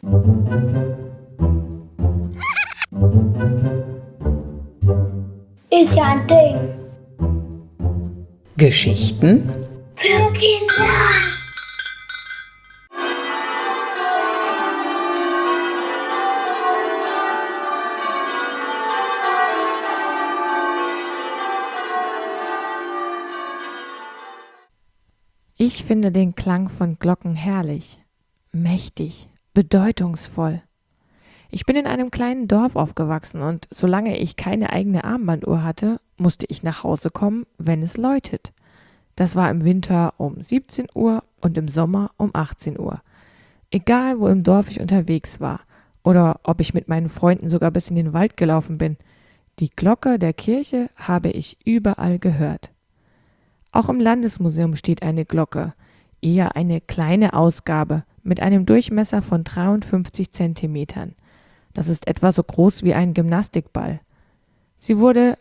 Ist ja ein Ding. Geschichten Für Kinder. Ich finde den Klang von Glocken herrlich, mächtig, bedeutungsvoll. Ich bin in einem kleinen Dorf aufgewachsen und solange ich keine eigene Armbanduhr hatte, musste ich nach Hause kommen, wenn es läutet. Das war im Winter um 17 Uhr und im Sommer um 18 Uhr. Egal, wo im Dorf ich unterwegs war oder ob ich mit meinen Freunden sogar bis in den Wald gelaufen bin, die Glocke der Kirche habe ich überall gehört. Auch im Landesmuseum steht eine Glocke, eher eine kleine Ausgabe mit einem Durchmesser von 53 Zentimetern. Das ist etwa so groß wie ein Gymnastikball. Sie wurde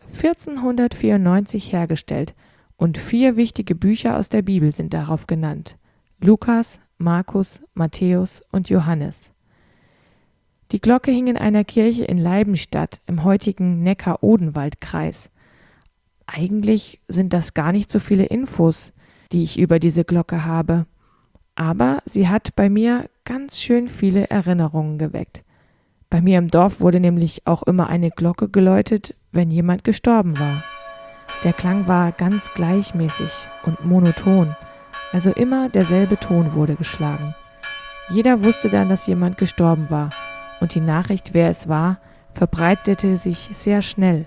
1494 hergestellt und 4 wichtige Bücher aus der Bibel sind darauf genannt: Lukas, Markus, Matthäus und Johannes. Die Glocke hing in einer Kirche in Leibenstadt im heutigen Neckar-Odenwald-Kreis. Eigentlich sind das gar nicht so viele Infos, die ich über diese Glocke habe, aber sie hat bei mir ganz schön viele Erinnerungen geweckt. Bei mir im Dorf wurde nämlich auch immer eine Glocke geläutet, wenn jemand gestorben war. Der Klang war ganz gleichmäßig und monoton, also immer derselbe Ton wurde geschlagen. Jeder wusste dann, dass jemand gestorben war, und die Nachricht, wer es war, verbreitete sich sehr schnell.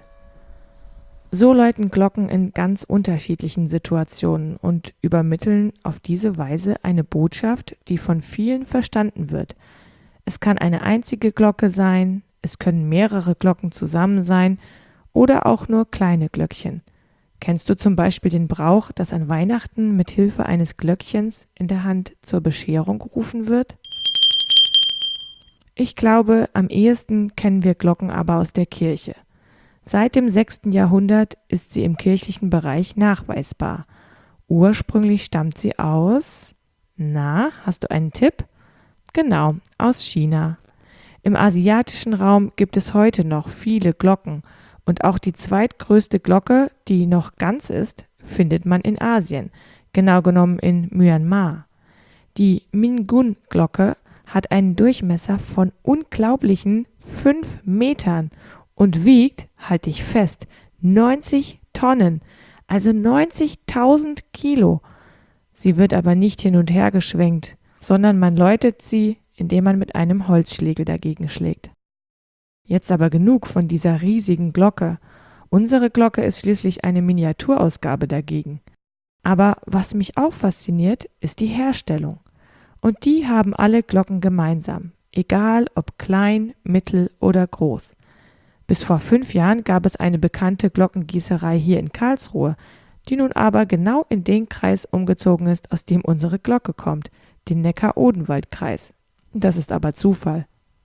So läuten Glocken in ganz unterschiedlichen Situationen und übermitteln auf diese Weise eine Botschaft, die von vielen verstanden wird. Es kann eine einzige Glocke sein, es können mehrere Glocken zusammen sein oder auch nur kleine Glöckchen. Kennst du zum Beispiel den Brauch, dass an Weihnachten mit Hilfe eines Glöckchens in der Hand zur Bescherung gerufen wird? Ich glaube, am ehesten kennen wir Glocken aber aus der Kirche. Seit dem 6. Jahrhundert ist sie im kirchlichen Bereich nachweisbar. Ursprünglich stammt sie aus… hast du einen Tipp? Genau, aus China. Im asiatischen Raum gibt es heute noch viele Glocken und auch die zweitgrößte Glocke, die noch ganz ist, findet man in Asien, genau genommen in Myanmar. Die Mingun-Glocke hat einen Durchmesser von unglaublichen 5 Metern und wiegt, halte ich fest, 90 Tonnen, also 90.000 Kilo. Sie wird aber nicht hin und her geschwenkt, sondern man läutet sie, indem man mit einem Holzschlegel dagegen schlägt. Jetzt aber genug von dieser riesigen Glocke. Unsere Glocke ist schließlich eine Miniaturausgabe dagegen. Aber was mich auch fasziniert, ist die Herstellung. Und die haben alle Glocken gemeinsam, egal ob klein, mittel oder groß. Bis vor 5 Jahren gab es eine bekannte Glockengießerei hier in Karlsruhe, die nun aber genau in den Kreis umgezogen ist, aus dem unsere Glocke kommt, den Neckar-Odenwald-Kreis. Das ist aber Zufall.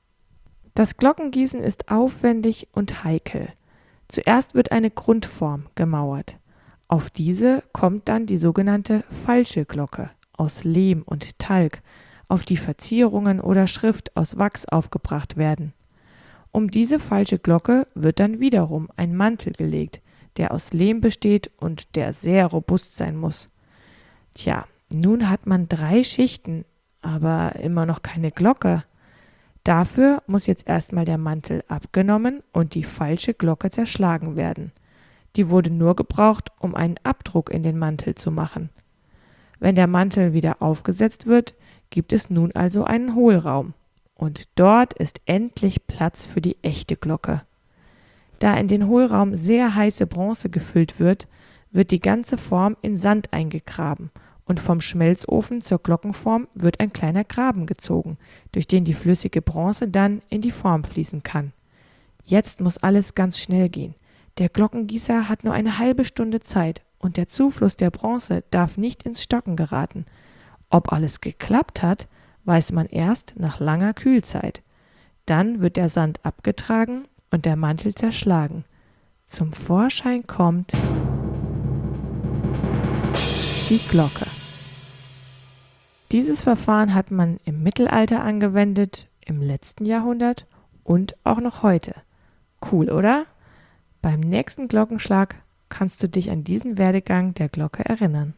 Das Glockengießen ist aufwendig und heikel. Zuerst wird eine Grundform gemauert. Auf diese kommt dann die sogenannte falsche Glocke aus Lehm und Talg, auf die Verzierungen oder Schrift aus Wachs aufgebracht werden. Um diese falsche Glocke wird dann wiederum ein Mantel gelegt, der aus Lehm besteht und der sehr robust sein muss. Tja, nun hat man 3 Schichten, aber immer noch keine Glocke. Dafür muss jetzt erstmal der Mantel abgenommen und die falsche Glocke zerschlagen werden. Die wurde nur gebraucht, um einen Abdruck in den Mantel zu machen. Wenn der Mantel wieder aufgesetzt wird, gibt es nun also einen Hohlraum. Und dort ist endlich Platz für die echte Glocke. Da in den Hohlraum sehr heiße Bronze gefüllt wird, wird die ganze Form in Sand eingegraben und vom Schmelzofen zur Glockenform wird ein kleiner Graben gezogen, durch den die flüssige Bronze dann in die Form fließen kann. Jetzt muss alles ganz schnell gehen. Der Glockengießer hat nur eine halbe Stunde Zeit und der Zufluss der Bronze darf nicht ins Stocken geraten. Ob alles geklappt hat, weiß man erst nach langer Kühlzeit. Dann wird der Sand abgetragen und der Mantel zerschlagen. Zum Vorschein kommt die Glocke. Dieses Verfahren hat man im Mittelalter angewendet, im letzten Jahrhundert und auch noch heute. Cool, oder? Beim nächsten Glockenschlag kannst du dich an diesen Werdegang der Glocke erinnern.